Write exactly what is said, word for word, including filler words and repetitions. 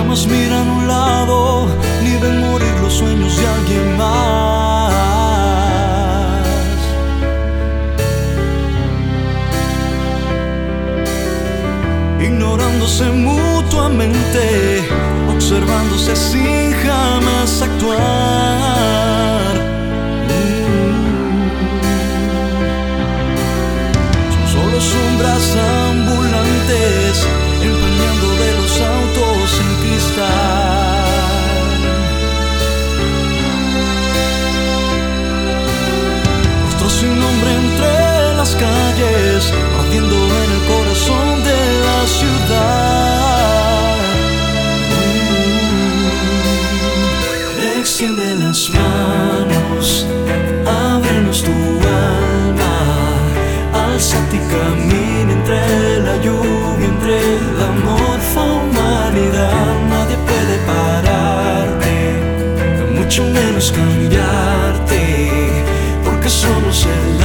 jamás miran a un lado ni ven morir los sueños de alguien más. Ignorándose mutuamente, observándose sin jamás actuar. Son solo sombras ambulantes empañando de los autos en cristal. Rostros sin nombre entre las calles, ardiendo en el corazón de la ciudad. Extiende las manos, ábrenos tu alma, alzate y camina entre la lluvia, entre la amorfa humanidad. Nadie puede pararte, mucho menos cambiarte, porque somos el